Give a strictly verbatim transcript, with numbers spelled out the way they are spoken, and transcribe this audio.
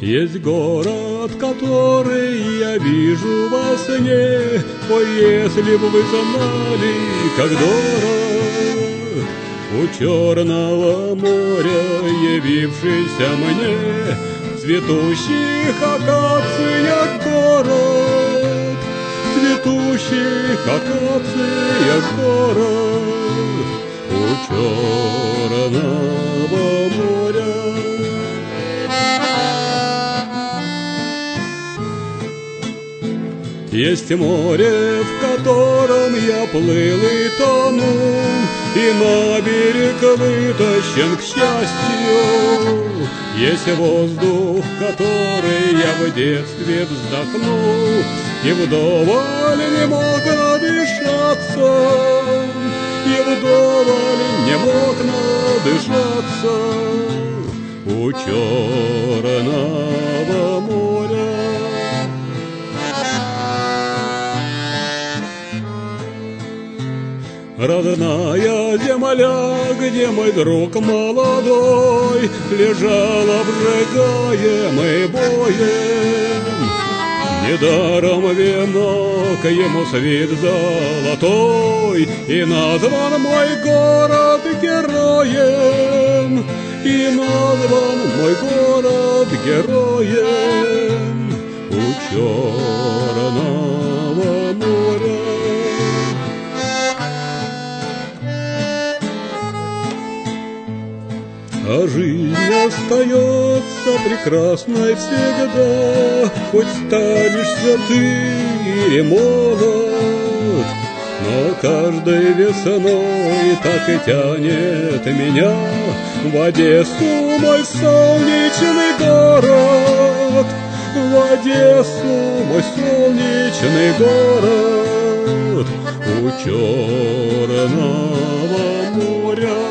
Есть город, который я вижу во сне. Ой, если бы вы знали, как дорог у черного моря явившийся мне в цветущих акациях город, в цветущих акациях город у черного моря. Есть море, в котором я плыл и тонул, и на берег вытащен, к счастью. Есть воздух, который я в детстве вздохнул, и вдоволь не мог надышаться, и вдоволь не мог надышаться у черного моря. Родная земля, где мой друг молодой лежал обжигаемый боем, недаром венок ему свит золотой, и назван мой город героем, и назван мой город героем у черного моря. А жизнь остается прекрасной всегда, хоть станешься ты или молод. Но каждой весной так и тянет меня в Одессу, мой солнечный город, в Одессу, мой солнечный город у черного моря.